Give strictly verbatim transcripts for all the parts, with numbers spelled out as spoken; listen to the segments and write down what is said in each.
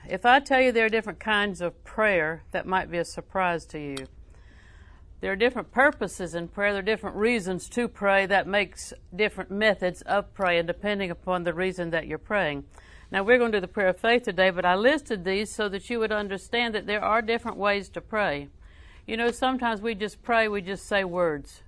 if I tell you there are different kinds of prayer, that might be a surprise to you. There are different purposes in prayer. There are different reasons to pray. That makes different methods of praying depending upon the reason that you're praying. Now, we're going to do the prayer of faith today, but I listed these so that you would understand that there are different ways to pray. You know, sometimes we just pray, we just say words.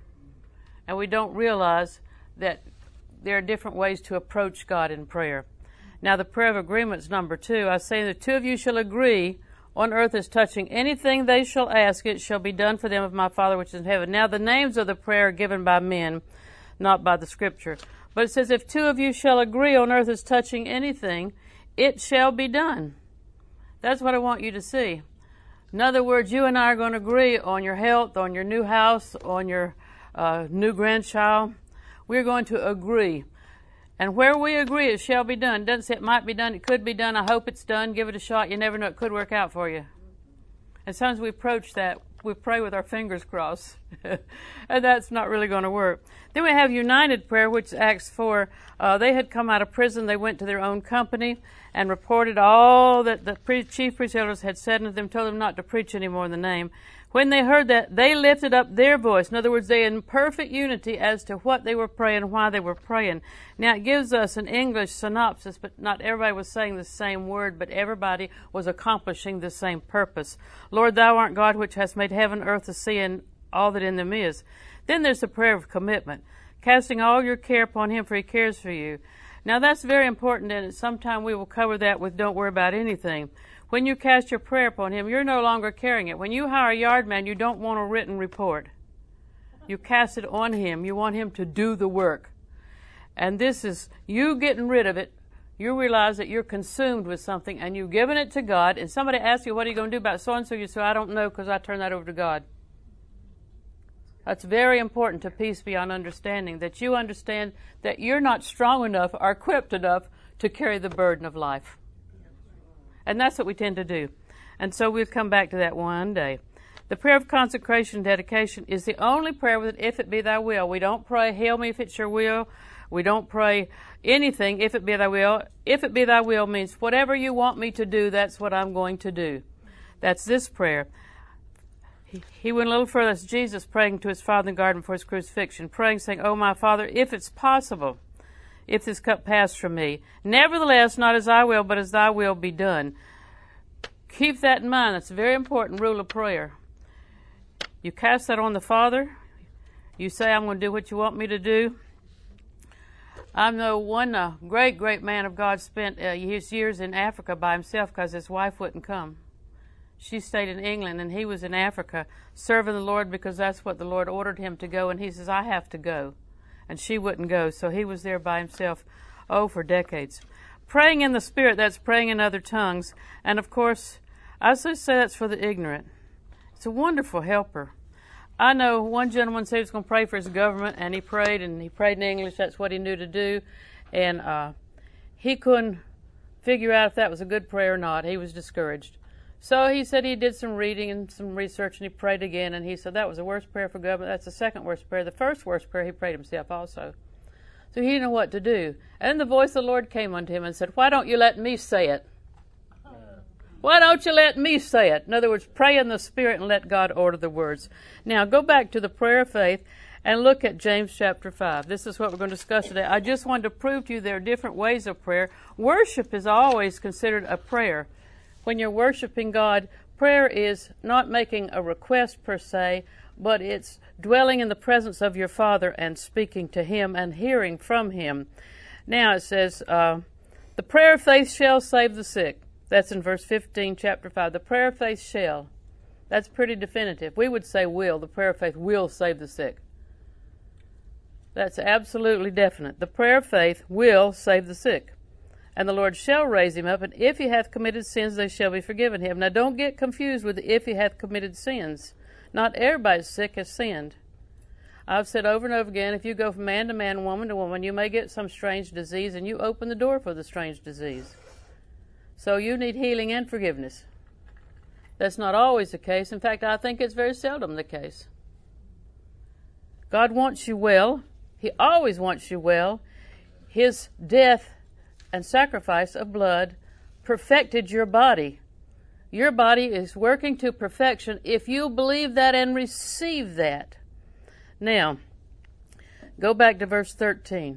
And we don't realize that there are different ways to approach God in prayer. Now, the prayer of agreement is number two. I say that two of you shall agree on earth as touching anything they shall ask, it shall be done for them of my Father which is in heaven. Now, the names of the prayer are given by men, not by the Scripture. But it says, if two of you shall agree on earth as touching anything, it shall be done. That's what I want you to see. In other words, you and I are going to agree on your health, on your new house, on your uh, new grandchild. We're going to agree. And where we agree, it shall be done. It doesn't say it might be done. It could be done. I hope it's done. Give it a shot. You never know. It could work out for you. And sometimes we approach that. We pray with our fingers crossed. And that's not really going to work. Then we have united prayer, which is Acts four. Uh, they had come out of prison. They went to their own company and reported all that the pre- chief priest elders had said unto them, told them not to preach anymore in the name. When they heard that, they lifted up their voice. In other words, they in perfect unity as to what they were praying, why they were praying. Now, it gives us an English synopsis, but not everybody was saying the same word, but everybody was accomplishing the same purpose. Lord, thou art God, which hast made heaven, earth, the sea, and all that in them is. Then there's the prayer of commitment, casting all your care upon him, for he cares for you. Now, that's very important, and sometime we will cover that with don't worry about anything. When you cast your prayer upon him, you're no longer carrying it. When you hire a yard man, you don't want a written report. You cast it on him. You want him to do the work. And this is you getting rid of it. You realize that you're consumed with something, and you've given it to God, and somebody asks you, what are you going to do about so-and-so? You say, I don't know, because I turn that over to God. That's very important to peace beyond understanding, that you understand that you're not strong enough or equipped enough to carry the burden of life. And that's what we tend to do. And so we'll come back to that one day. The prayer of consecration and dedication is the only prayer with if it be thy will. We don't pray, hail me if it's your will. We don't pray anything, if it be thy will. If it be thy will means whatever you want me to do, that's what I'm going to do. That's this prayer. He, he went a little further. That's Jesus praying to his Father in the garden before his crucifixion, praying, saying, oh, my Father, if it's possible, if this cup pass from me, nevertheless, not as I will, but as thy will be done. Keep that in mind. That's a very important rule of prayer. You cast that on the Father. You say, I'm going to do what you want me to do. I know one uh, great, great man of God spent uh, his years in Africa by himself because his wife wouldn't come. She stayed in England, and he was in Africa serving the Lord because that's what the Lord ordered him to go. And he says, I have to go. And she wouldn't go, so he was there by himself, oh, for decades. Praying in the Spirit, that's praying in other tongues. And, of course, I also say that's for the ignorant. It's a wonderful helper. I know one gentleman said he was going to pray for his government, and he prayed, and he prayed in English. That's what he knew to do. And uh, he couldn't figure out if that was a good prayer or not. He was discouraged. So he said he did some reading and some research, and he prayed again, and he said that was the worst prayer for government. That's the second worst prayer. The first worst prayer he prayed himself also. So he didn't know what to do. And the voice of the Lord came unto him and said, why don't you let me say it? Why don't you let me say it? In other words, pray in the Spirit and let God order the words. Now, go back to the prayer of faith and look at James chapter five. This is what we're going to discuss today. I just wanted to prove to you there are different ways of prayer. Worship is always considered a prayer. When you're worshiping God, prayer is not making a request per se, but it's dwelling in the presence of your Father and speaking to him and hearing from him. Now it says, uh, the prayer of faith shall save the sick. That's in verse fifteen, chapter five. The prayer of faith shall. That's pretty definitive. We would say will. The prayer of faith will save the sick. That's absolutely definite. The prayer of faith will save the sick. And the Lord shall raise him up, and if he hath committed sins, they shall be forgiven him. Now, don't get confused with the if he hath committed sins. Not everybody sick has sinned. I've said over and over again, if you go from man to man, woman to woman, you may get some strange disease, and you open the door for the strange disease. So you need healing and forgiveness. That's not always the case. In fact, I think it's very seldom the case. God wants you well. He always wants you well. His death and sacrifice of blood perfected your body. Your body is working to perfection if you believe that and receive that. Now, go back to verse thirteen.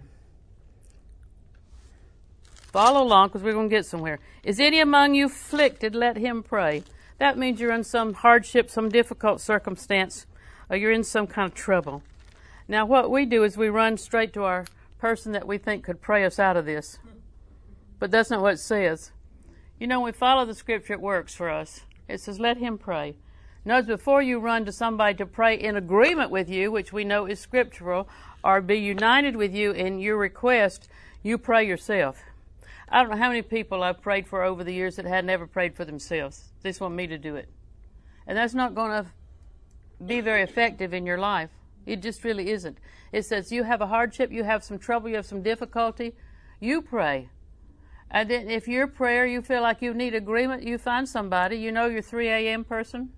Follow along because we're going to get somewhere. Is any among you afflicted? Let him pray. That means you're in some hardship, some difficult circumstance, or you're in some kind of trouble. Now, what we do is we run straight to our person that we think could pray us out of this. But that's not what it says. You know, when we follow the Scripture, it works for us. It says, let him pray. Notice, before you run to somebody to pray in agreement with you, which we know is scriptural, or be united with you in your request, you pray yourself. I don't know how many people I've prayed for over the years that had never prayed for themselves. They just want me to do it. And that's not going to be very effective in your life. It just really isn't. It says you have a hardship, you have some trouble, you have some difficulty, you pray. And then if your prayer, you feel like you need agreement, you find somebody. You know your three a.m. person?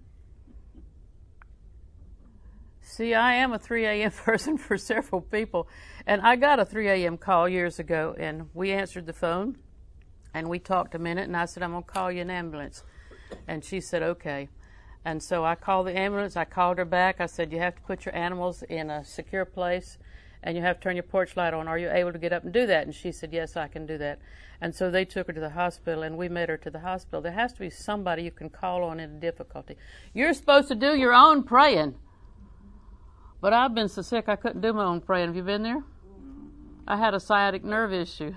See, I am a three a.m. person for several people. And I got a three a.m. call years ago, and we answered the phone, and we talked a minute, and I said, I'm going to call you an ambulance. And she said, okay. And so I called the ambulance. I called her back. I said, you have to put your animals in a secure place, and you have to turn your porch light on. Are you able to get up and do that? And she said, yes, I can do that. And so they took her to the hospital, and we met her to the hospital. There has to be somebody you can call on in a difficulty. You're supposed to do your own praying. But I've been so sick I couldn't do my own praying. Have you been there? I had a sciatic nerve issue.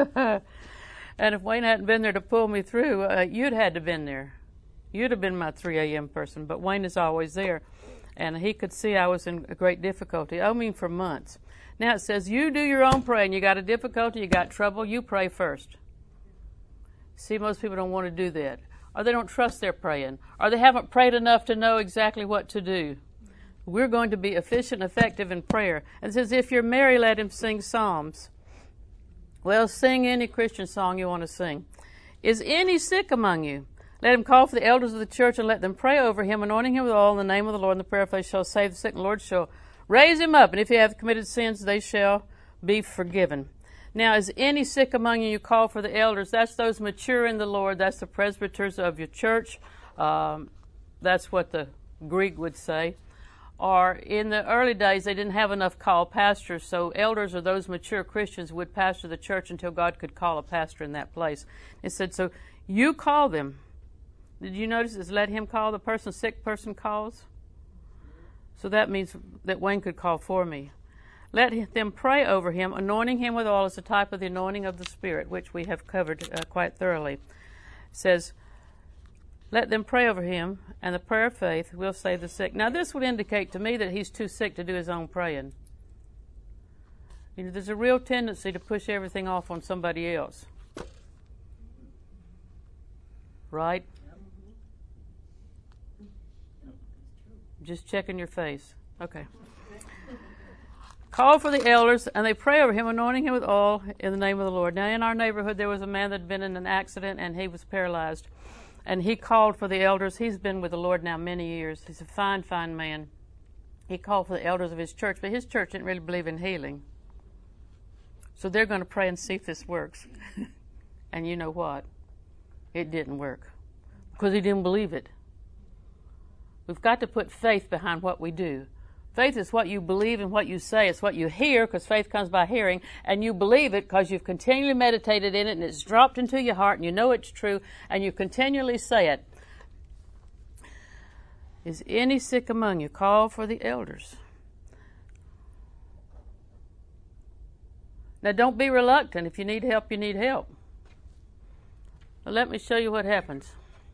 And if Wayne hadn't been there to pull me through, uh, you'd had to have been there. You'd have been my three a.m. person. But Wayne is always there. And he could see I was in great difficulty. I mean for months. Now it says you do your own praying. You got a difficulty, you got trouble, you pray first. See, most people don't want to do that. Or they don't trust their praying. Or they haven't prayed enough to know exactly what to do. We're going to be efficient and effective in prayer. And it says, if you're merry, let him sing psalms. Well, sing any Christian song you want to sing. Is any sick among you? Let him call for the elders of the church and let them pray over him, anointing him with oil in the name of the Lord. And the prayer of faith shall save the sick, and the Lord shall raise him up. And if he hath committed sins, they shall be forgiven. Now, is any sick among you? You call for the elders. That's those mature in the Lord. That's the presbyters of your church. Um, that's what the Greek would say. Or in the early days, they didn't have enough called pastors, so elders or those mature Christians would pastor the church until God could call a pastor in that place. It said, so you call them. Did you notice it's let him call the person, sick person calls? So that means that Wayne could call for me. Let them pray over him, anointing him with oil as a type of the anointing of the Spirit, which we have covered uh, quite thoroughly. It says, let them pray over him, and the prayer of faith will save the sick. Now, this would indicate to me that he's too sick to do his own praying. You know, there's a real tendency to push everything off on somebody else. Right? Just checking your face. Okay. Call for the elders, and they pray over him, anointing him with oil in the name of the Lord. Now, in our neighborhood, there was a man that had been in an accident, and he was paralyzed. And he called for the elders. He's been with the Lord now many years. He's a fine, fine man. He called for the elders of his church, but his church didn't really believe in healing. So they're going to pray and see if this works. And you know what? It didn't work because he didn't believe it. We've got to put faith behind what we do. Faith is what you believe and what you say. It's what you hear, because faith comes by hearing, and you believe it because you've continually meditated in it, and it's dropped into your heart, and you know it's true, and you continually say it. Is any sick among you? Call for the elders. Now, don't be reluctant. If you need help, you need help. Well, let me show you what happens.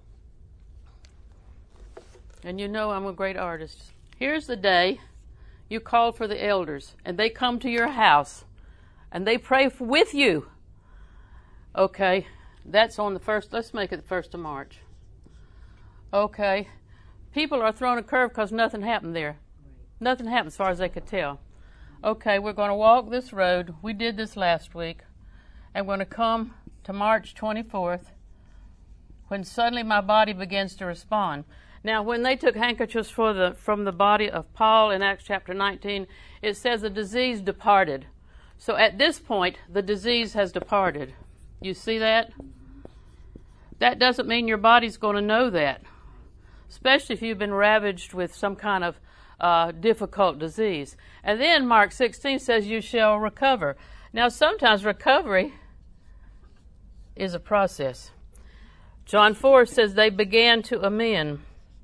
And you know I'm a great artist. Here's the day you call for the elders, and they come to your house, and they pray with you. Okay, that's on the first, let's make it the first of March. Okay, people are throwing a curve because nothing happened there. Nothing happened as far as they could tell. Okay, we're going to walk this road. We did this last week. And we're going to come to March twenty-fourth, when suddenly my body begins to respond. Now, when they took handkerchiefs for the, from the body of Paul in Acts chapter nineteen, it says the disease departed. So at this point, the disease has departed. You see that? that doesn't mean your body's going to know that, especially if you've been ravaged with some kind of uh, difficult disease. And then Mark sixteen says, you shall recover. Now, sometimes recovery is a process. John four says they began to amend.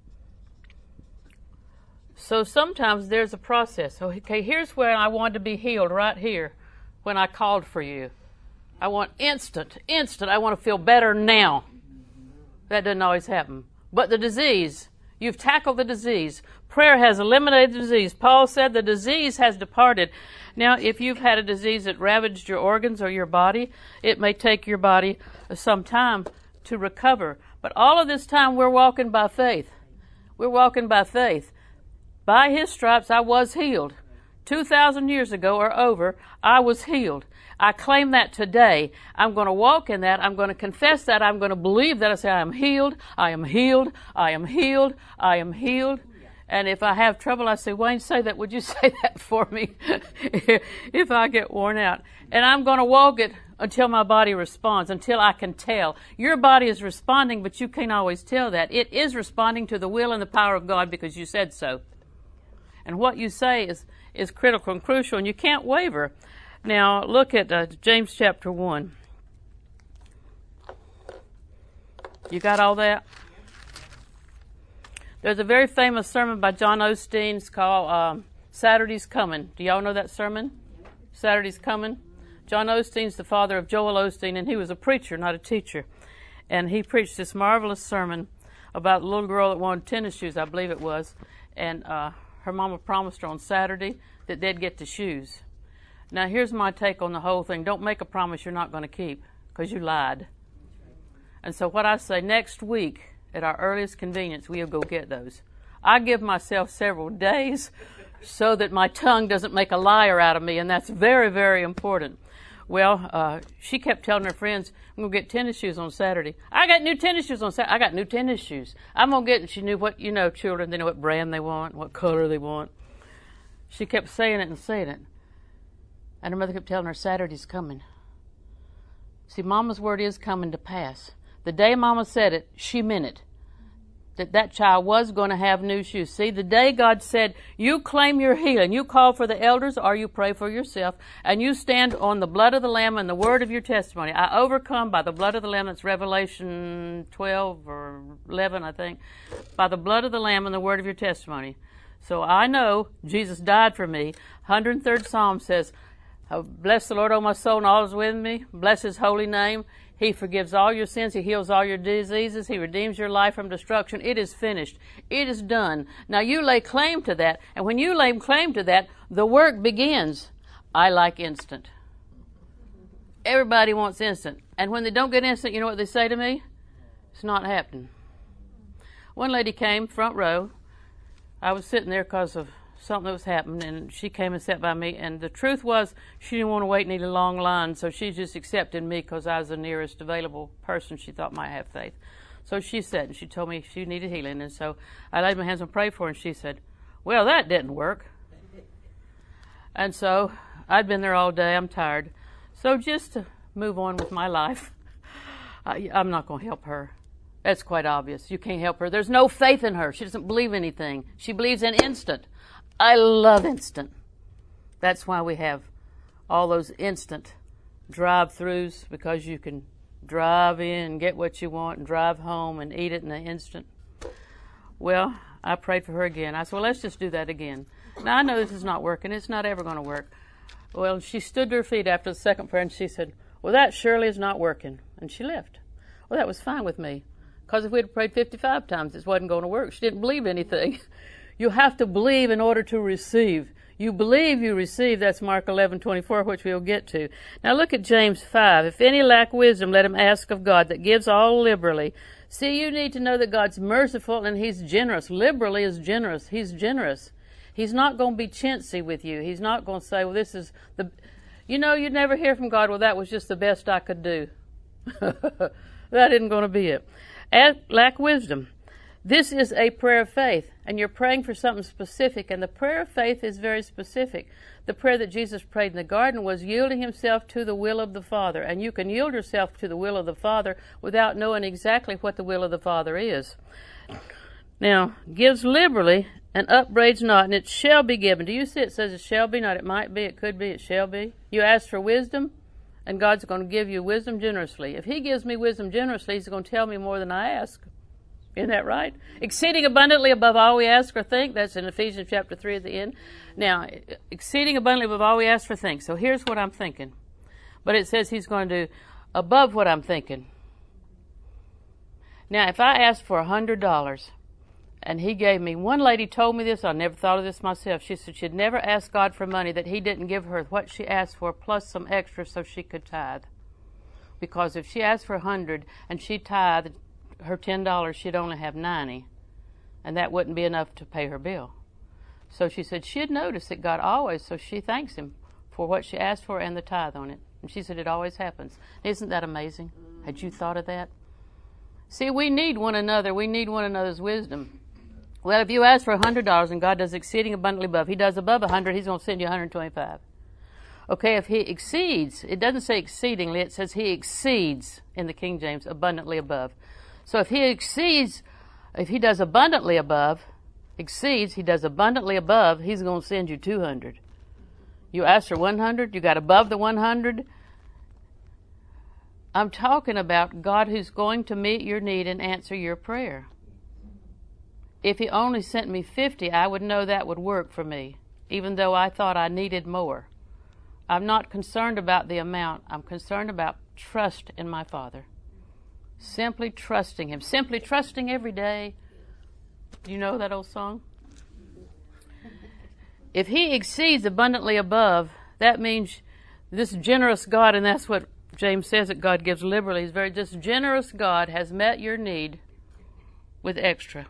So sometimes there's a process. Okay, here's where I wanted to be healed, right here, when I called for you. I want instant, instant. I want to feel better now. That doesn't always happen. But the disease, you've tackled the disease. Prayer has eliminated the disease. Paul said the disease has departed. Now, if you've had a disease that ravaged your organs or your body, it may take your body some time to recover. But all of this time, we're walking by faith. We're walking by faith. By his stripes, I was healed. two thousand years ago or over, I was healed. I claim that today. I'm going to walk in that. I'm going to confess that. I'm going to believe that. I say, I am healed. I am healed. I am healed. I am healed. And if I have trouble, I say, Wayne, say that. Would you say that for me if I get worn out? And I'm going to walk it until my body responds, until I can tell. Your body is responding, but you can't always tell that. It is responding to the will and the power of God because you said so. And what you say is, is critical and crucial, and you can't waver. Now, look at uh, James chapter one. You got all that? There's a very famous sermon by John Osteen. It's called um, Saturday's Coming. Do y'all know that sermon? Saturday's Coming. John Osteen's the father of Joel Osteen, and he was a preacher, not a teacher. And he preached this marvelous sermon about a little girl that wanted tennis shoes, I believe it was. And uh, her mama promised her on Saturday that they'd get the shoes. Now, here's my take on the whole thing. Don't make a promise you're not going to keep, because you lied. And so what I say, next week, at our earliest convenience, we'll go get those. I give myself several days so that my tongue doesn't make a liar out of me, and that's very, very important. Well, uh, she kept telling her friends, I'm going to get tennis shoes on Saturday. I got new tennis shoes on Saturday. I got new tennis shoes. I'm going to get, and she knew what, you know, children, they know what brand they want, what color they want. She kept saying it and saying it. And her mother kept telling her, Saturday's coming. See, Mama's word is coming to pass. The day Mama said it, she meant it. That that child was going to have new shoes. See, the day God said, you claim your healing, you call for the elders or you pray for yourself, and you stand on the blood of the Lamb and the word of your testimony. I overcome by the blood of the Lamb. That's Revelation twelve or eleven, I think. By the blood of the Lamb and the word of your testimony. So I know Jesus died for me. one hundred third Psalm says, bless the Lord, O my soul, and all is within me. Bless his holy name. He forgives all your sins. He heals all your diseases. He redeems your life from destruction. It is finished. It is done. Now you lay claim to that. And when you lay claim to that, the work begins. I like instant. Everybody wants instant. And when they don't get instant, you know what they say to me? It's not happening. One lady came, front row. I was sitting there because of something that was happening, and she came and sat by me, and the truth was she didn't want to wait in any long line, so she just accepted me because I was the nearest available person she thought might have faith. So she said, and she told me she needed healing, and so I laid my hands and prayed for her, and she said, well, that didn't work. And so I'd been there all day. I'm tired. So just to move on with my life, I, I'm not going to help her. That's quite obvious. You can't help her. There's no faith in her. She doesn't believe anything. She believes in instant. I love instant. That's why we have all those instant drive-throughs, because you can drive in and get what you want and drive home and eat it in an instant. Well, I prayed for her again. I said, well, let's just do that again. Now, I know this is not working. It's not ever going to work. Well, she stood to her feet after the second prayer, and she said, well, that surely is not working. And she left. Well, that was fine with me, because if we had prayed fifty-five times, it wasn't going to work. She didn't believe anything. You have to believe in order to receive. You believe, you receive. That's Mark eleven twenty-four, which we'll get to. Now look at James five. If any lack wisdom, let him ask of God, that gives all liberally. See, you need to know that God's merciful and he's generous. Liberally is generous. He's generous. He's not going to be chintzy with you. He's not going to say, well, this is the... You know, you'd never hear from God, well, that was just the best I could do. That isn't going to be it. Lack wisdom. This is a prayer of faith, and you're praying for something specific, and the prayer of faith is very specific. The prayer that Jesus prayed in the garden was yielding himself to the will of the Father, and you can yield yourself to the will of the Father without knowing exactly what the will of the Father is. Now, gives liberally and upbraids not, and it shall be given. Do you see it says it shall be not? It might be, it could be, it shall be. You ask for wisdom, and God's going to give you wisdom generously. If he gives me wisdom generously, he's going to tell me more than I ask. Isn't that right? Exceeding abundantly above all we ask or think. That's in Ephesians chapter three at the end. Now, exceeding abundantly above all we ask or think. So here's what I'm thinking. But it says he's going to do above what I'm thinking. Now, if I asked for one hundred dollars and he gave me, one lady told me this, I never thought of this myself. She said she'd never ask God for money that he didn't give her what she asked for plus some extra so she could tithe. Because if she asked for one hundred dollars and she tithed her ten dollars, she'd only have ninety, and that wouldn't be enough to pay her bill. So she said she'd noticed that God always, so she thanks him for what she asked for and the tithe on it. And she said it always happens. Isn't that amazing? Had you thought of that? See, we need one another. We need one another's wisdom. Well, if you ask for one hundred dollars and God does exceeding abundantly above, he does above one hundred, he's going to send you one hundred twenty-five. Okay, if he exceeds, it doesn't say exceedingly, it says he exceeds in the King James, abundantly above. So if he exceeds, if he does abundantly above, exceeds, he does abundantly above, he's going to send you two hundred. You asked for one hundred, you got above the one hundred. I'm talking about God who's going to meet your need and answer your prayer. If he only sent me fifty, I would know that would work for me, even though I thought I needed more. I'm not concerned about the amount. I'm concerned about trust in my Father. Simply trusting him. Simply trusting every day. Do you know that old song? If he exceeds abundantly above, that means this generous God, and that's what James says, that God gives liberally. He's very, this generous God has met your need with extra.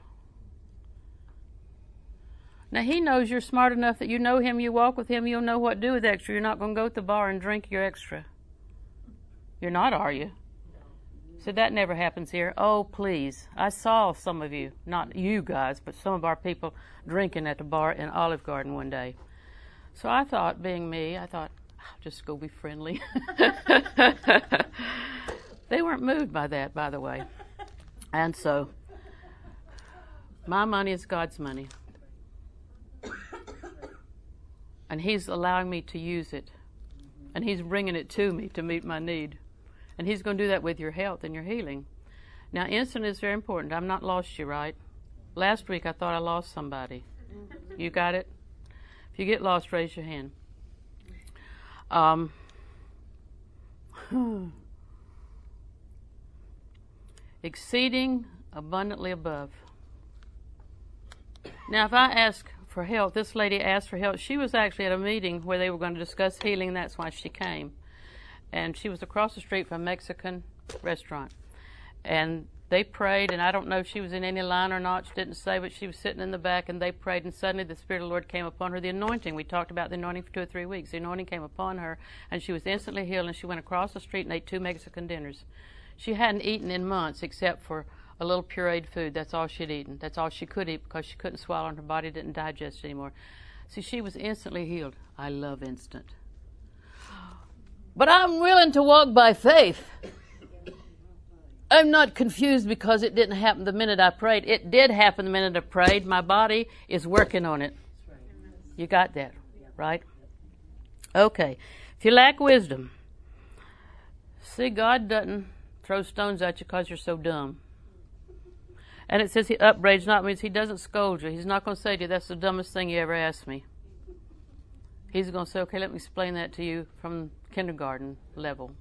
Now, he knows you're smart enough that you know him, you walk with him, you'll know what to do with extra. You're not going to go to the bar and drink your extra. You're not, are you? So that never happens here. Oh, please. I saw some of you, not you guys, but some of our people drinking at the bar in Olive Garden one day. So I thought, being me, I thought, I'll just go be friendly. They weren't moved by that, by the way. And so, my money is God's money. And he's allowing me to use it. And he's bringing it to me to meet my need. And he's going to do that with your health and your healing. Now, instant is very important. I'm not lost you, right? Last week I thought I lost somebody. You got it? If you get lost, raise your hand. Um, exceeding abundantly above. Now, if I ask for help, this lady asked for help. She was actually at a meeting where they were going to discuss healing. That's why she came. And she was across the street from a Mexican restaurant. And they prayed, and I don't know if she was in any line or not. She didn't say, but she was sitting in the back, and they prayed, and suddenly the Spirit of the Lord came upon her. The anointing, we talked about the anointing for two or three weeks. The anointing came upon her, and she was instantly healed, and she went across the street and ate two Mexican dinners. She hadn't eaten in months except for a little pureed food. That's all she'd eaten. That's all she could eat because she couldn't swallow, and her body didn't digest anymore. See, she was instantly healed. I love instant. But I'm willing to walk by faith. I'm not confused because it didn't happen the minute I prayed. It did happen the minute I prayed. My body is working on it. You got that, right? Okay. If you lack wisdom, see, God doesn't throw stones at you because you're so dumb. And it says he upbraids not, means he doesn't scold you. He's not going to say to you, that's the dumbest thing you ever asked me. He's going to say, okay, let me explain that to you from kindergarten level.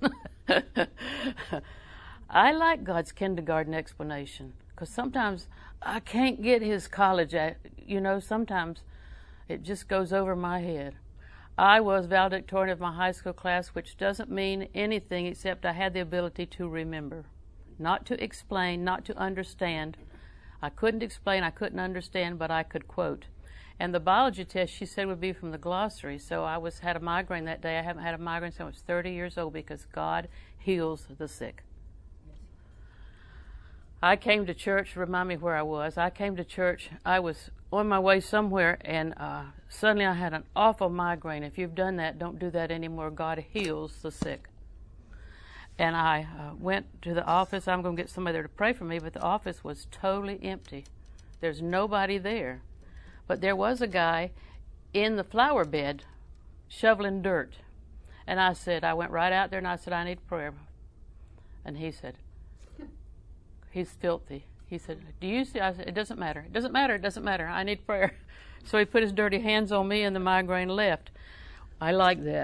I like God's kindergarten explanation because sometimes I can't get his college, you know, sometimes it just goes over my head. I was valedictorian of my high school class, which doesn't mean anything except I had the ability to remember, not to explain, not to understand. I couldn't explain, I couldn't understand, but I could quote. And the biology test, she said, would be from the glossary. So I was had a migraine that day. I haven't had a migraine since I was thirty years old because God heals the sick. I came to church, remind me where I was. I came to church, I was on my way somewhere, and uh, suddenly I had an awful migraine. If you've done that, don't do that anymore. God heals the sick. And I uh, went to the office. I'm going to get somebody there to pray for me, but the office was totally empty. There's nobody there. But there was a guy in the flower bed shoveling dirt. And I said, I went right out there and I said, I need prayer. And he said, he's filthy. He said, do you see? I said, it doesn't matter. It doesn't matter. It doesn't matter. I need prayer. So he put his dirty hands on me and the migraine left. I like that.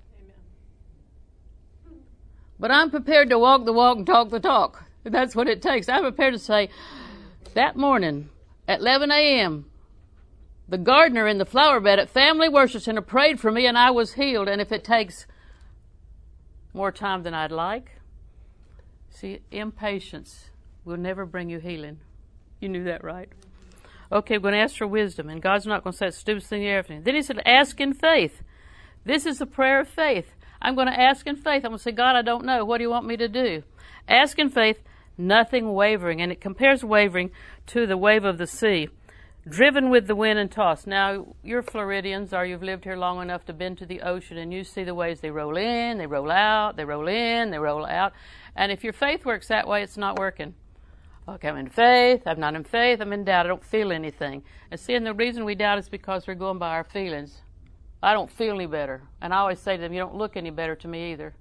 Amen. But I'm prepared to walk the walk and talk the talk. That's what it takes. I'm prepared to say, that morning at eleven a.m., the gardener in the flower bed at Family Worship Center prayed for me and I was healed. And if it takes more time than I'd like, see, impatience will never bring you healing. You knew that, right? Okay, we're going to ask for wisdom, and God's not going to say the stupidest thing you ever seen. Then he said, ask in faith. This is a prayer of faith. I'm going to ask in faith. I'm going to say, God, I don't know. What do you want me to do? Ask in faith, nothing wavering. And it compares wavering to the wave of the sea, driven with the wind and tossed. Now, you're Floridians, or you've lived here long enough to been to the ocean, and you see the waves. They roll in, they roll out, they roll in, they roll out. And if your faith works that way, it's not working. Okay, I'm in faith, I'm not in faith, I'm in doubt, I don't feel anything. And see, and the reason we doubt is because we're going by our feelings. I don't feel any better. And I always say to them, you don't look any better to me either.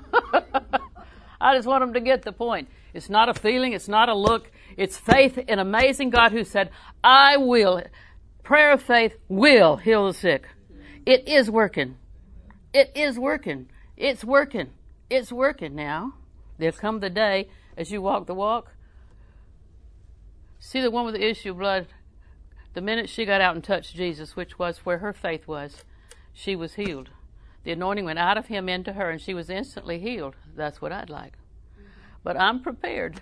I just want them to get the point. It's not a feeling, it's not a look, it's faith in an amazing God who said, I will, prayer of faith will heal the sick. It is working. It is working. It's working. It's working now. There'll come the day as you walk the walk. See the one with the issue of blood, the minute she got out and touched Jesus, which was where her faith was, she was healed. The anointing went out of him into her, and she was instantly healed. That's what I'd like. But I'm prepared.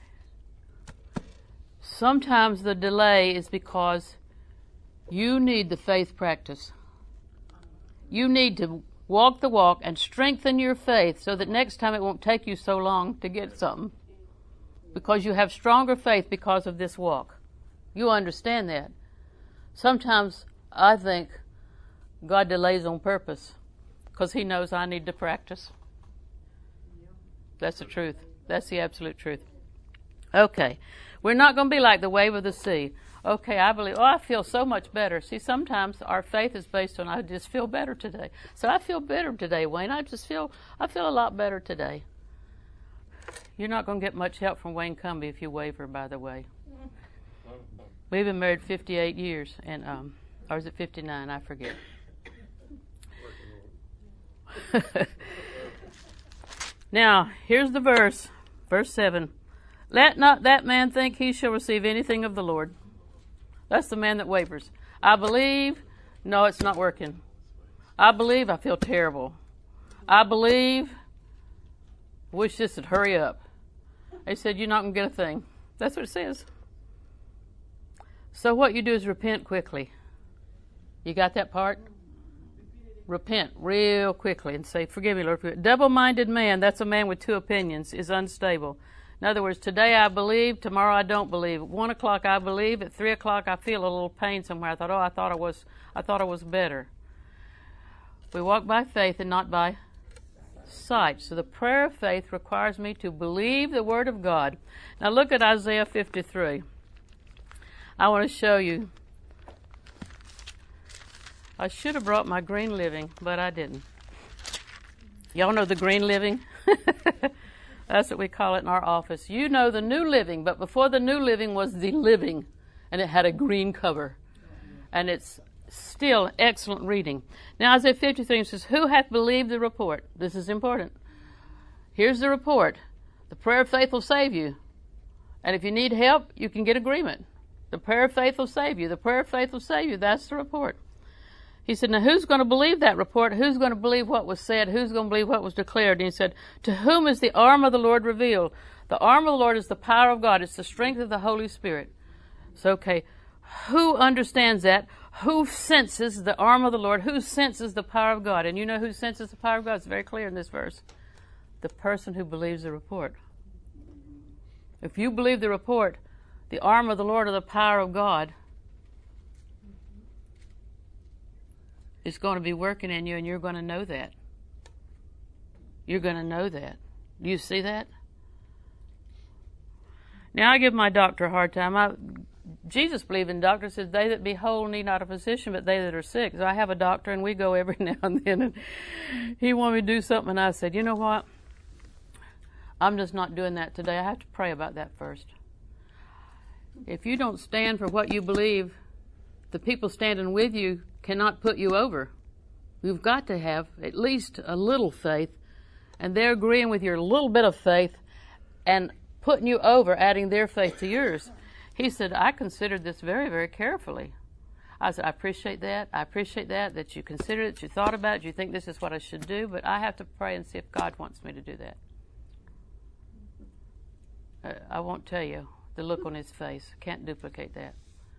Sometimes the delay is because you need the faith practice. You need to walk the walk and strengthen your faith so that next time it won't take you so long to get something. Because you have stronger faith because of this walk. You understand that. Sometimes I think God delays on purpose because he knows I need to practice. That's the truth. That's the absolute truth. Okay. We're not going to be like the wave of the sea. Okay, I believe, oh, I feel so much better. See, sometimes our faith is based on, I just feel better today. So I feel better today, Wayne. I just feel, I feel a lot better today. You're not going to get much help from Wayne Cumbie if you waver, by the way. We've been married fifty-eight years, and um, or is it fifty-nine? I forget. Now, here's the verse, verse seven. Let not that man think he shall receive anything of the Lord. That's the man that wavers. I believe, no, it's not working. I believe, I feel terrible. I believe, wish this would hurry up. They said, you're not going to get a thing. That's what it says. So what you do is repent quickly. You got that part? Repent real quickly and say, forgive me, Lord. Double-minded man, that's a man with two opinions, is unstable. In other words, today I believe, tomorrow I don't believe. At one o'clock I believe, at three o'clock I feel a little pain somewhere. I thought, oh, I thought I was, I thought I was better. We walk by faith and not by sight. So the prayer of faith requires me to believe the Word of God. Now look at Isaiah fifty-three. I want to show you. I should have brought my Green Living, but I didn't. Y'all know the Green Living? That's what we call it in our office. You know the New Living, but before the New Living was the Living, and it had a green cover. And it's still excellent reading. Now Isaiah fifty-three says, who hath believed the report? This is important. Here's the report. The prayer of faith will save you. And if you need help, you can get agreement. The prayer of faith will save you. The prayer of faith will save you. That's the report. He said, now who's going to believe that report? Who's going to believe what was said? Who's going to believe what was declared? And he said, to whom is the arm of the Lord revealed? The arm of the Lord is the power of God. It's the strength of the Holy Spirit. So, okay, who understands that? Who senses the arm of the Lord? Who senses the power of God? And you know who senses the power of God? It's very clear in this verse. The person who believes the report. If you believe the report, the arm of the Lord or the power of God is going to be working in you, and you're going to know that. You're going to know that. Do you see that? Now, I give my doctor a hard time. I, Jesus believed in doctors, said, they that be whole need not a physician, but they that are sick. So I have a doctor, and we go every now and then, and he wanted me to do something, and I said, you know what? I'm just not doing that today. I have to pray about that first. If you don't stand for what you believe, the people standing with you cannot put you over. You've got to have at least a little faith, and they're agreeing with your little bit of faith and putting you over, adding their faith to yours. He said, I considered this very, very carefully. I said, I appreciate that. I appreciate that, that you considered it, you thought about it, you think this is what I should do, but I have to pray and see if God wants me to do that. Uh, I won't tell you the look on his face. Can't duplicate that.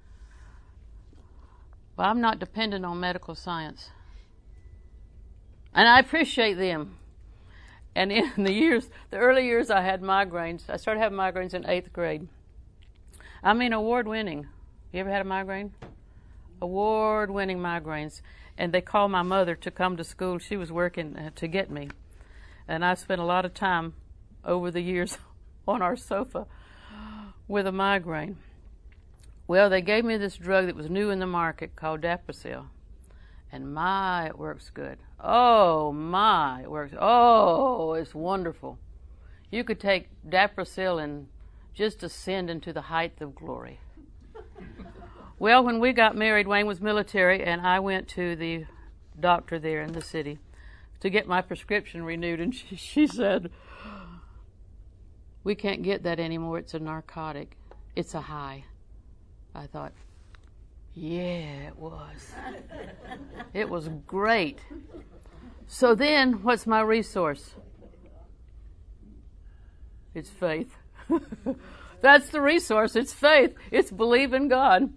But I'm not dependent on medical science. And I appreciate them. And in the years, the early years I had migraines. I started having migraines in eighth grade. I mean, award-winning. You ever had a migraine? Award-winning migraines. And they called my mother to come to school. She was working uh, to get me. And I spent a lot of time over the years on our sofa with a migraine. Well, they gave me this drug that was new in the market called Daprocil. And my, it works good. Oh, my, it works. Oh, it's wonderful. You could take Daprocil and just ascend into the height of glory. Well, when we got married, Wayne was military, and I went to the doctor there in the city to get my prescription renewed, and she, she said, we can't get that anymore. It's a narcotic. It's a high. I thought, yeah, it was. It was great. So then, what's my resource? It's faith. That's the resource. It's faith. It's believe in God.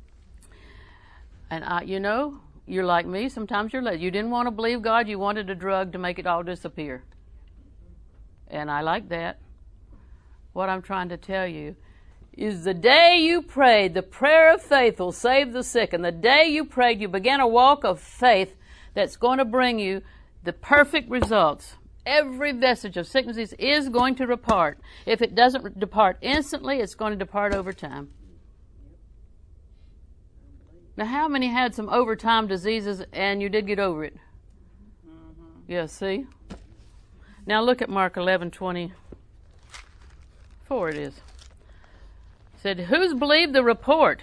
And I, you know, you're like me. Sometimes you're late. You didn't want to believe God. You wanted a drug to make it all disappear. And I like that. What I'm trying to tell you is the day you prayed, the prayer of faith will save the sick. And the day you prayed, you began a walk of faith that's going to bring you the perfect results. Every vestige of sickness is going to depart. If it doesn't depart instantly, it's going to depart over time. Now, how many had some overtime diseases and you did get over it? Mm-hmm. Yeah, see? Now look at Mark eleven twenty-four it is. It said, who's believed the report?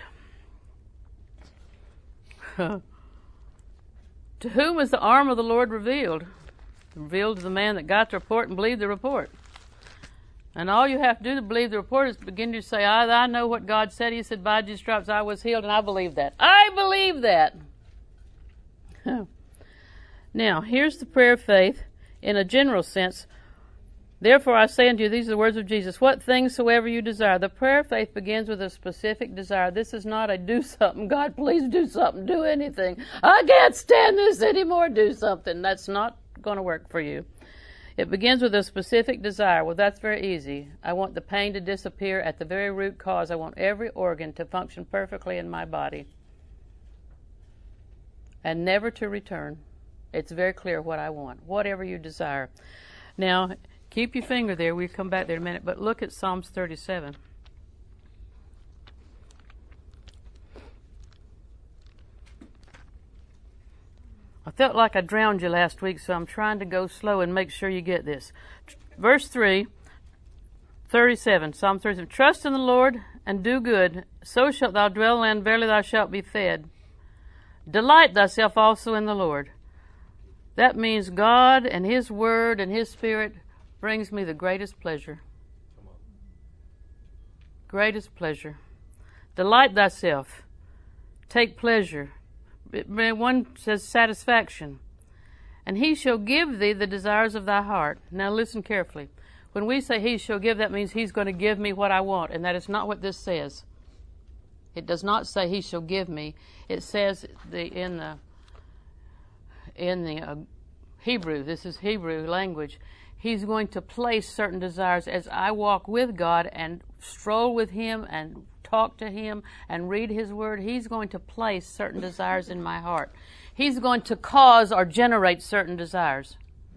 To whom was the arm of the Lord revealed? Revealed to the man that got the report and believed the report. And all you have to do to believe the report is begin to say, I, I know what God said. He said, by Jesus' stripes I was healed, and I believe that. I believe that. Now, here's the prayer of faith in a general sense. Therefore I say unto you, these are the words of Jesus, what things soever you desire. The prayer of faith begins with a specific desire. This is not a do something. God, please do something. Do anything. I can't stand this anymore. Do something. That's not going to work for you. It begins with a specific desire. Well, that's very easy. I want the pain to disappear at the very root cause. I want every organ to function perfectly in my body and never to return. It's very clear what I want, whatever you desire. Now, keep your finger there. We'll come back there in a minute, but look at Psalms thirty-seven. I felt like I drowned you last week, so I'm trying to go slow and make sure you get this. Verse three, thirty-seven, Psalm thirty-seven. Trust in the Lord and do good, so shalt thou dwell in the land, verily thou shalt be fed. Delight thyself also in the Lord. That means God and His Word and His Spirit brings me the greatest pleasure. Greatest pleasure. Delight thyself. Take pleasure. One says satisfaction. And He shall give thee the desires of thy heart. Now listen carefully. When we say He shall give, that means He's going to give me what I want. And that is not what this says. It does not say He shall give me. It says the in the in the uh, Hebrew, this is Hebrew language, He's going to place certain desires as I walk with God and stroll with Him and talk to Him and read His Word. He's going to place certain desires in my heart. He's going to cause or generate certain desires.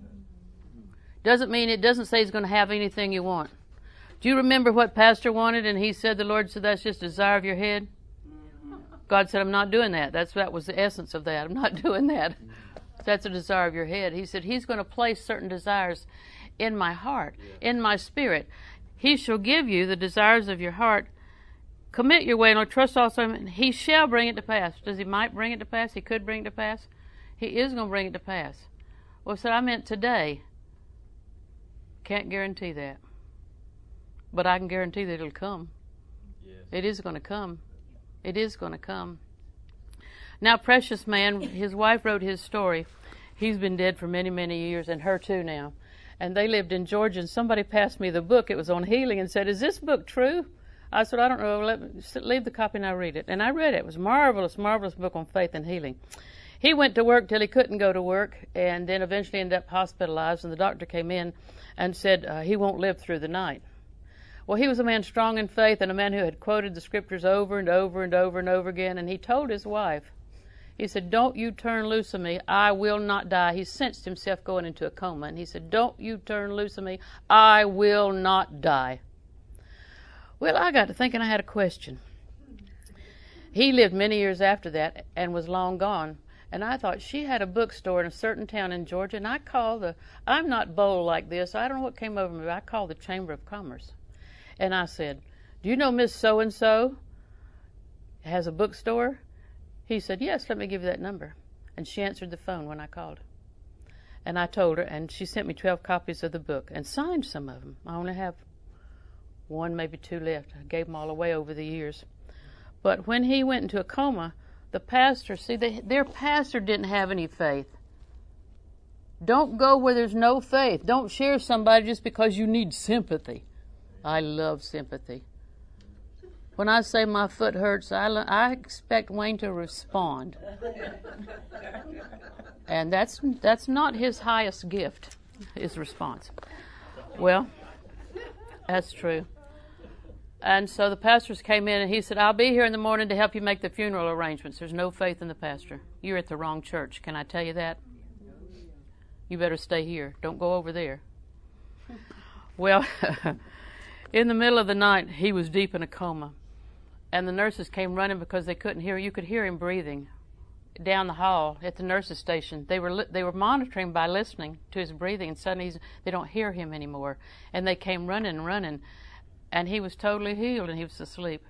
Doesn't mean, it doesn't say He's going to have anything you want. Do you remember what Pastor wanted and he said, the Lord said, that's just a desire of your head? God said, I'm not doing that. That's, that was the essence of that. I'm not doing that. That's a desire of your head. He said, He's going to place certain desires in my heart, in my spirit. He shall give you the desires of your heart. Commit your way and trust also Him. He shall bring it to pass. Does He might bring it to pass? He could bring it to pass. He is going to bring it to pass. Well, so I meant today. Can't guarantee that. But I can guarantee that it'll come. Yes. It is going to come. It is going to come. Now, precious man, his wife wrote his story. He's been dead for many, many years, and her too now. And they lived in Georgia, and somebody passed me the book. It was on healing and said, is this book true? I said, I don't know. Let me, leave the copy and I read it. And I read it. It was a marvelous, marvelous book on faith and healing. He went to work till he couldn't go to work, and then eventually ended up hospitalized, and the doctor came in and said uh, he won't live through the night. Well, he was a man strong in faith and a man who had quoted the scriptures over and over and over and over again, and he told his wife, he said, don't you turn loose of me, I will not die. He sensed himself going into a coma, and he said, don't you turn loose of me, I will not die. Well, I got to thinking I had a question. He lived many years after that and was long gone, and I thought she had a bookstore in a certain town in Georgia, and I called the, I'm not bold like this, I don't know what came over me, but I called the Chamber of Commerce. And I said, do you know Miss So-and-so has a bookstore? He said, yes, let me give you that number. And she answered the phone when I called. And I told her, and she sent me twelve copies of the book and signed some of them. I only have one, maybe two left. I gave them all away over the years. But when he went into a coma, the pastor, see, they, their pastor didn't have any faith. Don't go where there's no faith. Don't share somebody just because you need sympathy. I love sympathy. When I say my foot hurts, I, I expect Wayne to respond. And that's that's not his highest gift, his response. Well, that's true. And so the pastors came in and he said, I'll be here in the morning to help you make the funeral arrangements. There's no faith in the pastor. You're at the wrong church. Can I tell you that? You better stay here. Don't go over there. Well, in the middle of the night, he was deep in a coma. And the nurses came running because they couldn't hear. You could hear him breathing down the hall at the nurses' station. They were li- they were monitoring by listening to his breathing, and suddenly he's, they don't hear him anymore. And they came running and running, and he was totally healed, and he was asleep.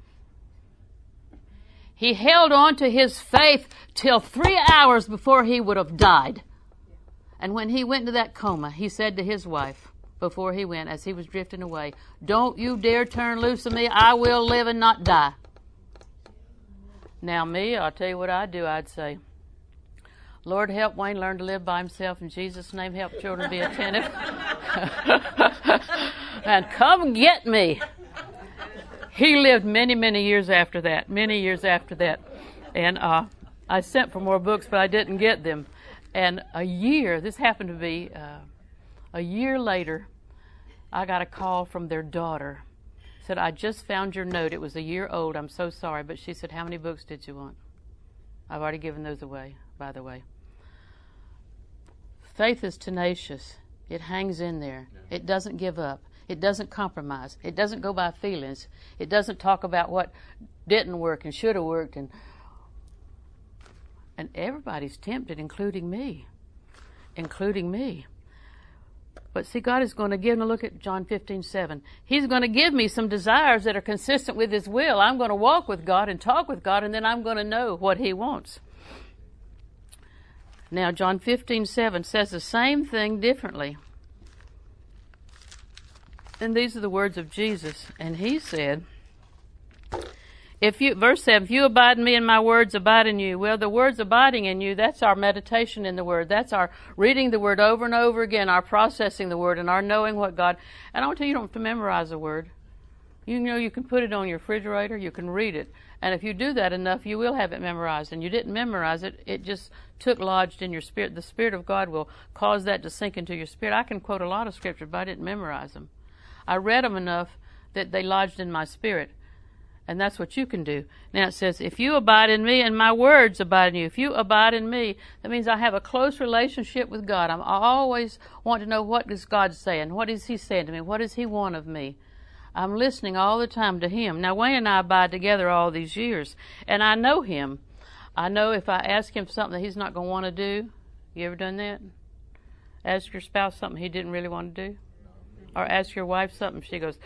He held on to his faith till three hours before he would have died. And when he went into that coma, he said to his wife, before he went, as he was drifting away, don't you dare turn loose of me. I will live and not die. Now me, I'll tell you what I'd do. I'd say, Lord, help Wayne learn to live by himself. In Jesus' name, help children be attentive. And come get me. He lived many, many years after that, many years after that. And uh, I sent for more books, but I didn't get them. And a year, this happened to be... Uh, A year later, I got a call from their daughter. Said, I just found your note. It was a year old. I'm so sorry. But she said, how many books did you want? I've already given those away, by the way. Faith is tenacious. It hangs in there. It doesn't give up. It doesn't compromise. It doesn't go by feelings. It doesn't talk about what didn't work and should have worked. And, and everybody's tempted, including me. Including me. But see, God is going to give, and look at John fifteen seven. He's going to give me some desires that are consistent with His will. I'm going to walk with God and talk with God, and then I'm going to know what He wants. Now, John fifteen seven says the same thing differently. And these are the words of Jesus. And He said, if you, verse seven, if you abide in me and my words abide in you. Well, the words abiding in you, that's our meditation in the Word. That's our reading the Word over and over again, our processing the Word, and our knowing what God... And I want to tell you, you don't have to memorize the Word. You know, you can put it on your refrigerator, you can read it. And if you do that enough, you will have it memorized. And you didn't memorize it, it just took lodged in your spirit. The Spirit of God will cause that to sink into your spirit. I can quote a lot of scriptures, but I didn't memorize them. I read them enough that they lodged in my spirit. And that's what you can do. Now it says, if you abide in me and my words abide in you, if you abide in me, that means I have a close relationship with God. I'm, I always want to know, what is God saying? What is he saying to me? What does he want of me? I'm listening all the time to him. Now, Wayne and I abide together all these years, and I know him. I know if I ask him something that he's not going to want to do. You ever done that? Ask your spouse something he didn't really want to do? Or ask your wife something, she goes,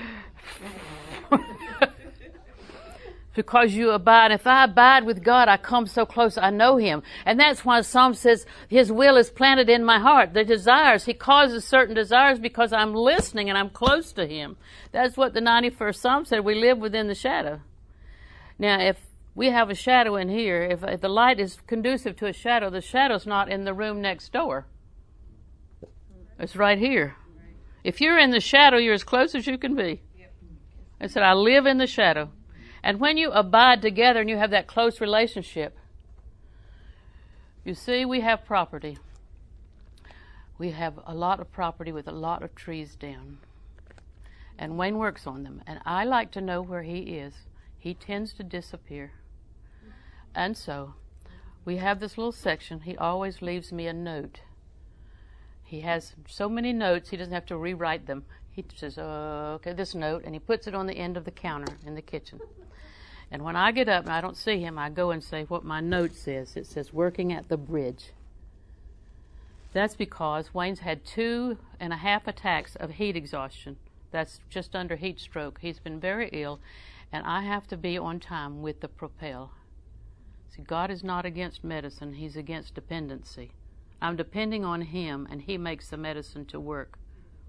because you abide. If I abide with God, I come so close, I know him. And that's why Psalm says his will is planted in my heart. The desires, he causes certain desires because I'm listening and I'm close to him. That's what the ninety-first Psalm said. We live within the shadow. Now, if we have a shadow in here, if, if the light is conducive to a shadow, the shadow's not in the room next door. It's right here. If you're in the shadow, you're as close as you can be. I said, I live in the shadow. And when you abide together and you have that close relationship, you see, we have property. We have a lot of property with a lot of trees down. And Wayne works on them. And I like to know where he is. He tends to disappear. And so, we have this little section. He always leaves me a note. He has so many notes, he doesn't have to rewrite them. He says, oh, okay, this note, and he puts it on the end of the counter in the kitchen. And when I get up and I don't see him, I go and say what my note says. It says, working at the bridge. That's because Wayne's had two and a half attacks of heat exhaustion. That's just under heat stroke. He's been very ill, and I have to be on time with the Propel. See, God is not against medicine. He's against dependency. I'm depending on him, and he makes the medicine to work.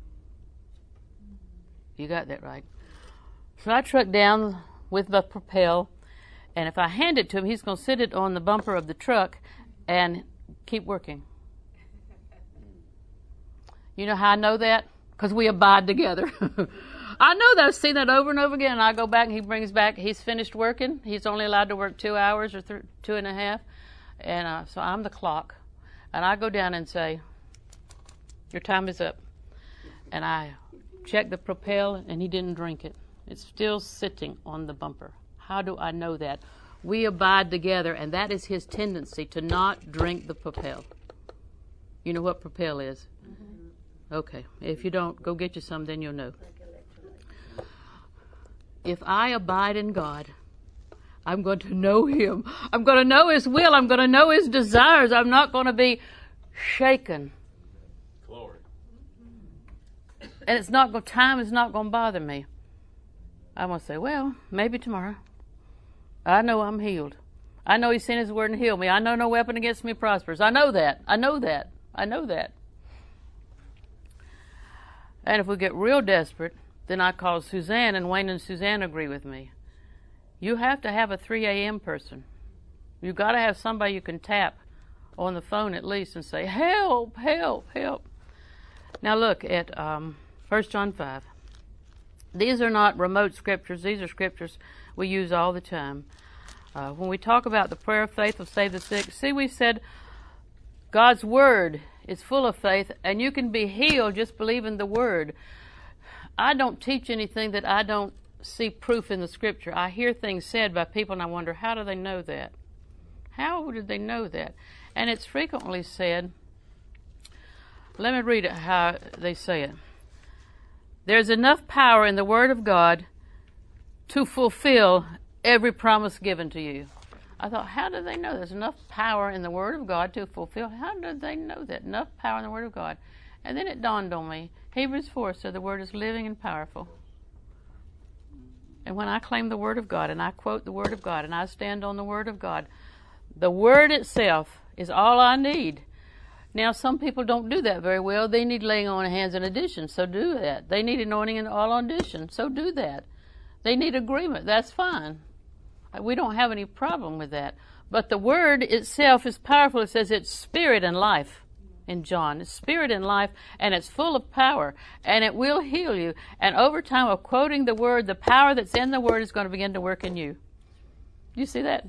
You got that right. So I truck down with the Propel, and if I hand it to him, he's going to sit it on the bumper of the truck and keep working. You know how I know that? Because we abide together. I know that. I've seen that over and over again. And I go back and he brings back, he's finished working. He's only allowed to work two hours or th- two and a half. And uh, so I'm the clock. And I go down and say, your time is up. And I check the Propel, and he didn't drink it. It's still sitting on the bumper. How do I know that? We abide together, and that is his tendency, to not drink the Propel. You know what Propel is? Mm-hmm. Okay. If you don't, go get you some, then you'll know. If I abide in God, I'm going to know him. I'm going to know his will. I'm going to know his desires. I'm not going to be shaken. Glory. And it's not going, time is not going to bother me. I'm going to say, well, maybe tomorrow. I know I'm healed. I know he sent his word and healed me. I know no weapon against me prospers. I know that. I know that. I know that. And if we get real desperate, then I call Suzanne, and Wayne and Suzanne agree with me. You have to have a three a.m. person. You've got to have somebody you can tap on the phone at least and say, help, help, help. Now look at um, First John five. These are not remote scriptures. These are scriptures we use all the time. Uh, when we talk about the prayer of faith will save the sick, see, we said God's word is full of faith, and you can be healed just believing the word. I don't teach anything that I don't see proof in the scripture. I hear things said by people, and I wonder, how do they know that? How did they know that? And it's frequently said, let me read it how they say it. There's enough power in the Word of God to fulfill every promise given to you. I thought, how do they know there's enough power in the Word of God to fulfill? How do they know that? Enough power in the Word of God. And then it dawned on me, Hebrews four said the Word is living and powerful. And when I claim the Word of God, and I quote the Word of God, and I stand on the Word of God, the Word itself is all I need. Now, some people don't do that very well. They need laying on of hands in addition, so do that. They need anointing and all on addition, so do that. They need agreement, that's fine. We don't have any problem with that. But the Word itself is powerful. It says it's spirit and life. in John. It's spirit and life, and it's full of power, and it will heal you. And over time of quoting the Word, the power that's in the Word is going to begin to work in you. You see that?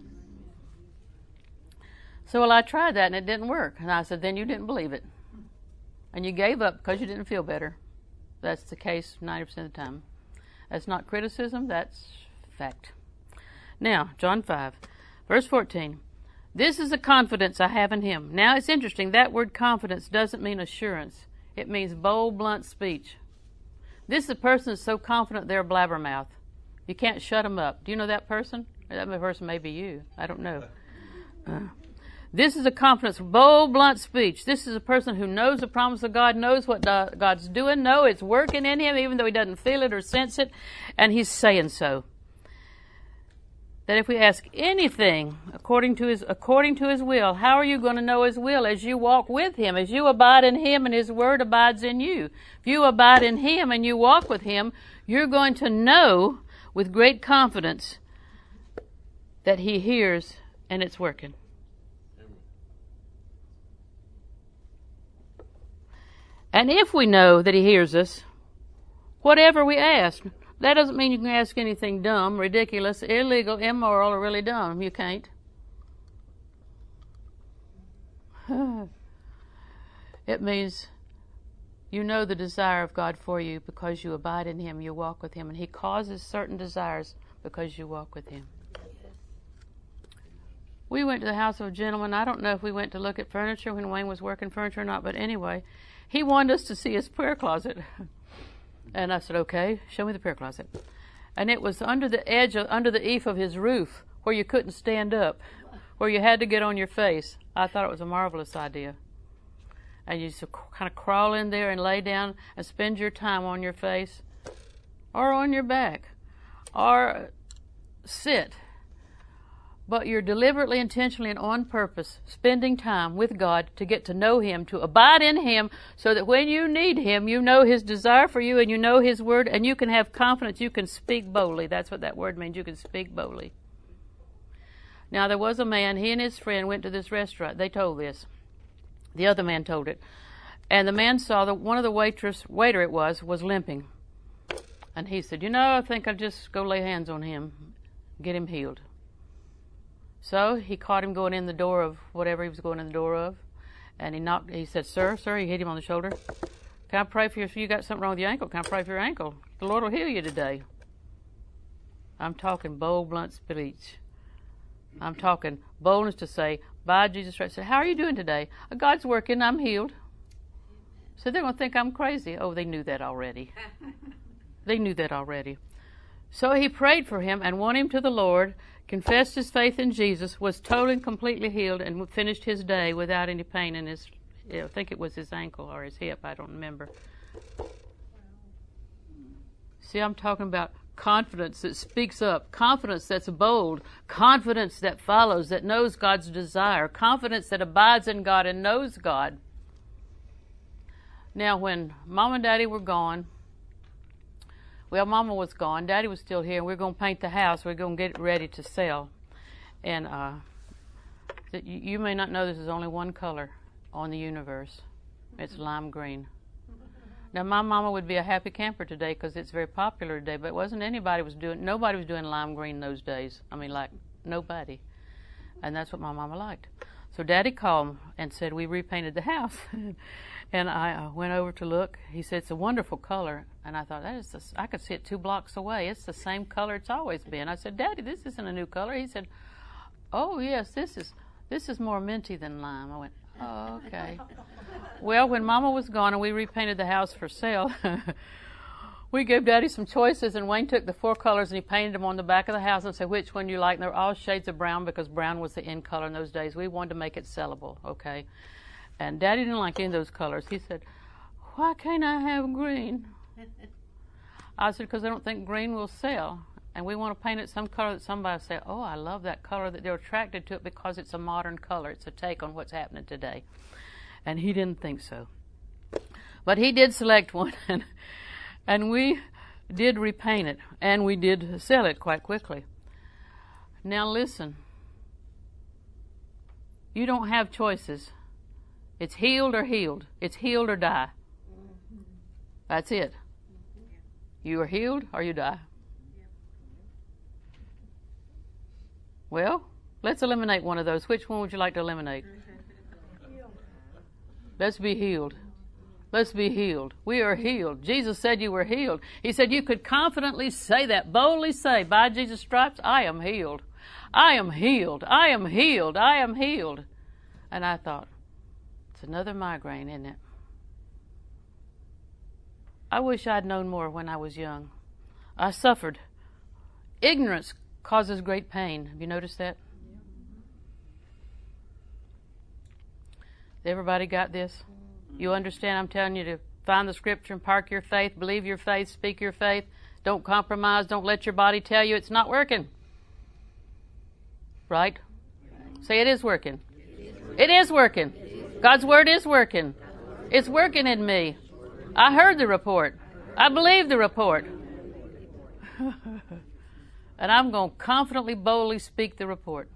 So, well, I tried that, and it didn't work. And I said, then you didn't believe it. And you gave up because you didn't feel better. That's the case ninety percent of the time. That's not criticism, that's fact. Now, John five, verse fourteen. This is the confidence I have in him. Now, it's interesting. That word confidence doesn't mean assurance. It means bold, blunt speech. This is a person that's so confident they're a blabbermouth. You can't shut them up. Do you know that person? That person may be you. I don't know. Uh, this is a confidence, bold, blunt speech. This is a person who knows the promise of God, knows what God's doing, knows it's working in him, even though he doesn't feel it or sense it, and he's saying so. That if we ask anything according to his according to his will, how are you going to know his will? As you walk with him, as you abide in him and his word abides in you. If you abide in him and you walk with him, you're going to know with great confidence that he hears and it's working. And if we know that he hears us, whatever we ask, that doesn't mean you can ask anything dumb, ridiculous, illegal, immoral, or really dumb. You can't. It means you know the desire of God for you because you abide in him, you walk with him, and he causes certain desires because you walk with him. We went to the house of a gentleman. I don't know if we went to look at furniture when Wayne was working furniture or not, but anyway, he wanted us to see his prayer closet. And I said, okay, show me the prayer closet. And it was under the edge, of, under the eave of his roof, where you couldn't stand up, where you had to get on your face. I thought it was a marvelous idea. And you just kind of crawl in there and lay down and spend your time on your face or on your back or sit. But you're deliberately, intentionally, and on purpose spending time with God to get to know him, to abide in him, so that when you need him, you know his desire for you and you know his word, and you can have confidence. You can speak boldly. That's what that word means. You can speak boldly. Now, there was a man, he and his friend went to this restaurant. They told this. The other man told it. And the man saw that one of the waitress, waiter it was, was limping. And he said, you know, I think I'll just go lay hands on him, get him healed. So he caught him going in the door of whatever he was going in the door of, and he knocked. He said, "Sir, sir," he hit him on the shoulder. "Can I pray for you if you got something wrong with your ankle? Can I pray for your ankle? The Lord will heal you today." I'm talking bold, blunt speech. I'm talking boldness to say, "By Jesus Christ." Said, "How are you doing today?" "God's working. I'm healed." So they're going to think I'm crazy. Oh, they knew that already. They knew that already. So he prayed for him and won him to the Lord, confessed his faith in Jesus, was totally and completely healed, and finished his day without any pain in his, I think it was his ankle or his hip, I don't remember. See, I'm talking about confidence that speaks up, confidence that's bold, confidence that follows, that knows God's desire, confidence that abides in God and knows God. Now, when Mom and Daddy were gone, well, Mama was gone. Daddy was still here, and we were going to paint the house. We were going to get it ready to sell. And uh, you, you may not know this is only one color on the universe. It's lime green. Now, my mama would be a happy camper today because it's very popular today, but it wasn't anybody was doing, nobody was doing lime green those days. I mean, like, nobody. And that's what my mama liked. So Daddy called and said, we repainted the house. And I uh, went over to look. He said, it's a wonderful color. And I thought, that is the, I could see it two blocks away. It's the same color it's always been. I said, Daddy, this isn't a new color. He said, oh, yes, this is this is more minty than lime. I went, oh, okay. Well, when Mama was gone and we repainted the house for sale, we gave Daddy some choices, and Wayne took the four colors and he painted them on the back of the house and said, which one you like? And they were all shades of brown because brown was the in color in those days. We wanted to make it sellable, okay? And Daddy didn't like any of those colors. He said, why can't I have green? I said, because I don't think green will sell. And we want to paint it some color that somebody will say, oh, I love that color, that they're attracted to it because it's a modern color. It's a take on what's happening today. And he didn't think so. But he did select one, and, and we did repaint it, and we did sell it quite quickly. Now listen, you don't have choices. It's healed or healed. It's healed or die. That's it. You are healed or you die. Well, let's eliminate one of those. Which one would you like to eliminate? Let's be healed. Let's be healed. We are healed. Jesus said you were healed. He said you could confidently say that, boldly say, by Jesus' stripes, I am healed. I am healed. I am healed. I am healed. And I thought, it's another migraine, isn't it? I wish I'd known more when I was young. I suffered. Ignorance causes great pain. Have you noticed that? Everybody got this? You understand I'm telling you to find the scripture and park your faith, believe your faith, speak your faith. Don't compromise. Don't let your body tell you it's not working. Right? Say it is working. It is working. God's word is working. It's working in me. I heard the report. I believe the report. And I'm going to confidently, boldly speak the report.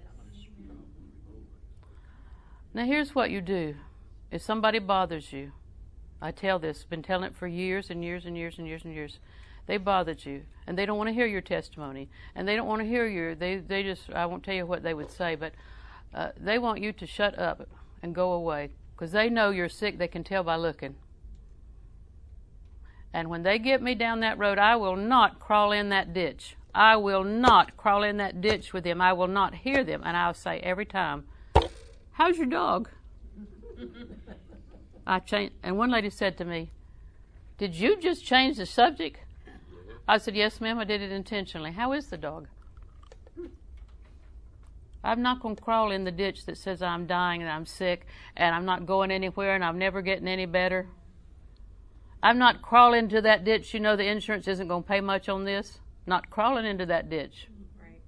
Now here's what you do. If somebody bothers you, I tell this, been telling it for years and years and years and years and years. They bothered you, and they don't want to hear your testimony, and they don't want to hear your, they, they just, I won't tell you what they would say, but uh, they want you to shut up and go away, because they know you're sick. They can tell by looking. And when they get me down that road, I will not crawl in that ditch. I will not crawl in that ditch with them. I will not hear them. And I'll say every time, how's your dog? I changed, and one lady said to me, did you just change the subject? I said, yes, ma'am, I did it intentionally. How is the dog? I'm not going to crawl in the ditch that says I'm dying and I'm sick and I'm not going anywhere and I'm never getting any better. I'm not crawling into that ditch. You know the insurance isn't going to pay much on this. Not crawling into that ditch. Right.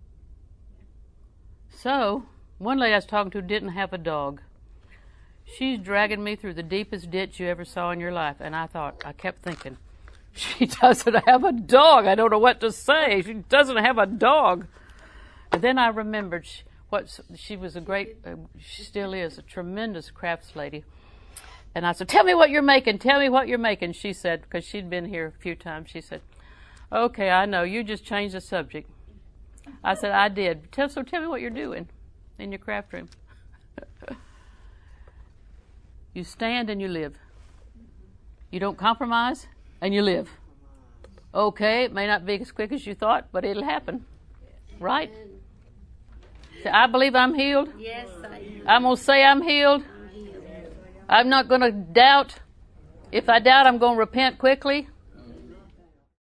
So, one lady I was talking to didn't have a dog. She's dragging me through the deepest ditch you ever saw in your life. And I thought, I kept thinking, she doesn't have a dog. I don't know what to say. She doesn't have a dog. And then I remembered she, what she was a great, uh, she still is, a tremendous crafts lady. And I said, tell me what you're making. Tell me what you're making. She said, because she'd been here a few times, she said, okay, I know. You just changed the subject. I said, I did. Tell, so tell me what you're doing in your craft room. You stand and you live. You don't compromise and you live. Okay, it may not be as quick as you thought, but it'll happen. Right? So I believe I'm healed. Yes, I am. I'm going to say I'm healed. I'm not going to doubt. If I doubt, I'm going to repent quickly.